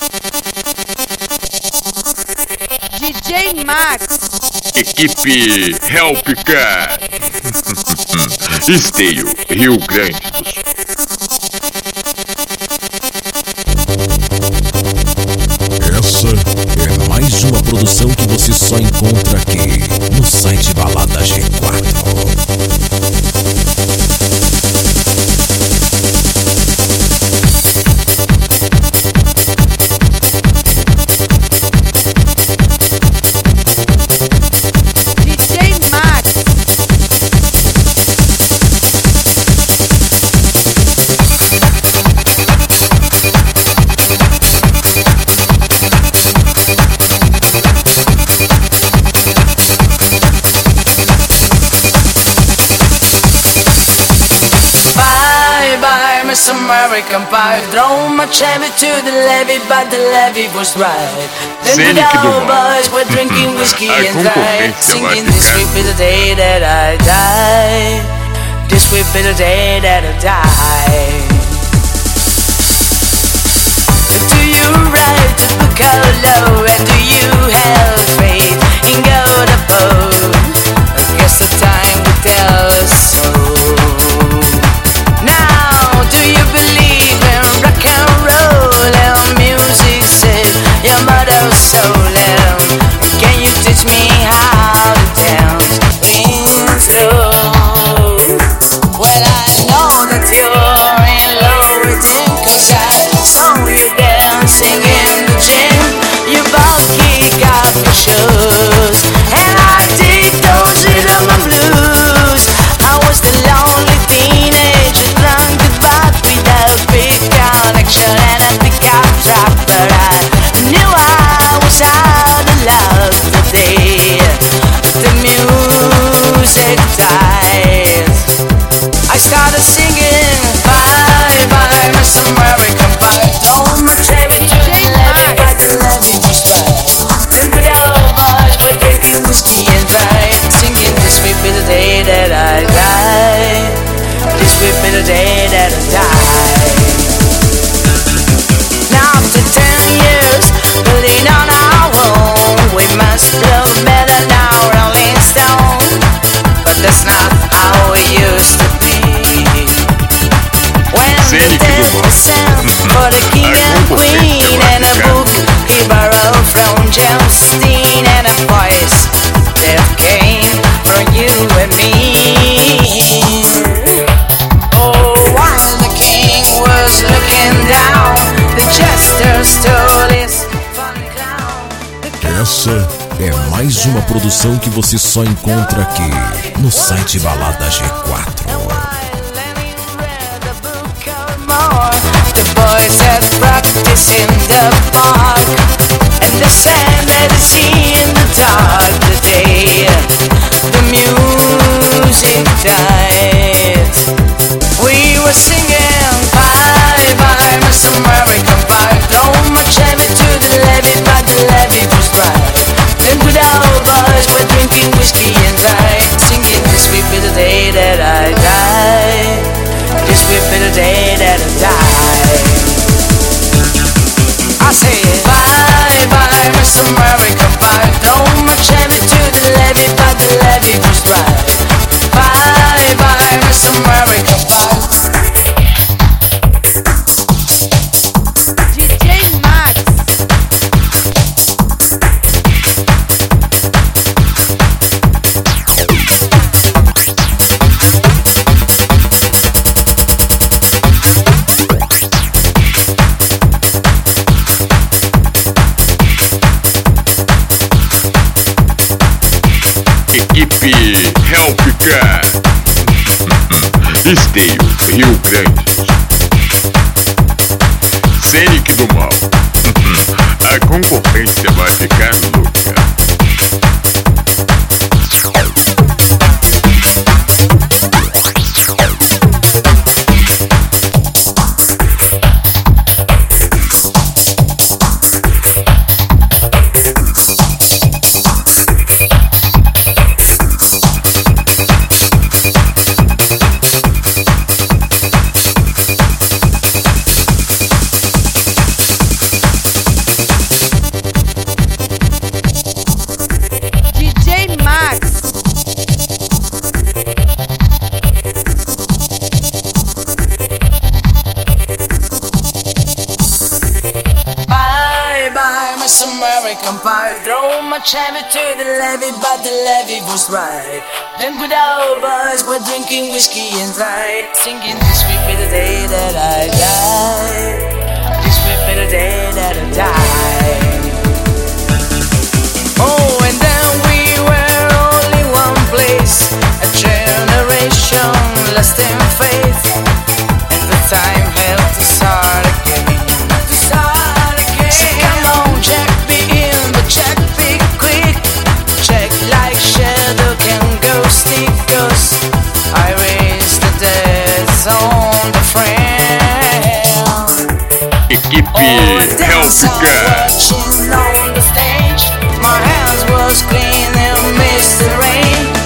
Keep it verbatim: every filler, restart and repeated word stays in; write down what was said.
D J Max. Equipe Helpcar. Esteio, Rio Grande do Sul. Essa é mais uma produção que você só encontra aqui no site Balada G quatro. American Pie, throw my Chevy to the levee, but the levee was right. Then the boys were drinking whiskey and dry, singing this will be the day that I die. This will be the day that I die. Do you ride the Piccolo and do you have faith in gold above? I guess the time will tell us so. Now, do you believe in rock and roll and music says your mother's soul? And can you teach me how to dance in slow? Well, I know that you're in love with him, 'cause I saw you dancing in the gym. You both kick off your shoes, and I did those rhythm and blues. I was the lonely teenager drunk to back without big connection and a pickup truck, but I knew I was out of love the day the music died. I started singing bye bye Miss American Pie, throw my Chevy to the levee, but the levee was right. Then the boys were drinking whiskey and dry, singing this will be the day that I die. This will be the day that I die. Now after ten years building on our own, we must look better now, Rolling Stone. But that's not how we used to be. When the ten percent for the king and queen, and a book he borrowed from Justine, and a voice that came from you and me. Oh, while the king was looking down, the jester stole his fun clown. Essa é mais uma produção que você só encontra aqui no site Balada G quatro. The boys had practice in the park, and the sand that is seen in the dark. The day the music died, we were singing bye bye Miss American Pie, throw my Chevy to the levee, but the levee was right. Then the boys were drinking whiskey and dry, singing this will be the day that I die. This will be the day that I die. I say bye bye Miss American Pie, throw my Chevy to the levee, but the levee was right. Bye bye Miss American Pie. D J Max. Equipe Helpcar. Esteio, Rio Grande do Sul. Scenic do Mal. A concorrência vai ficar louca. American Pie. Throw my Chevy to the levee, but the levee was right. Then good old boys were drinking whiskey and rye, singing this will be the day that I die. This will be the day that I die. Oh, and then we were only one place, a generation lost in faith, and the time had to start again. To start again. So come on, Jack, be in, but Jack, be quick. Jack like shadow can go stick, 'cause I raised the dead on the friend. Equipe Hellfica. Watching on the stage, my hands was clean and missed the rain.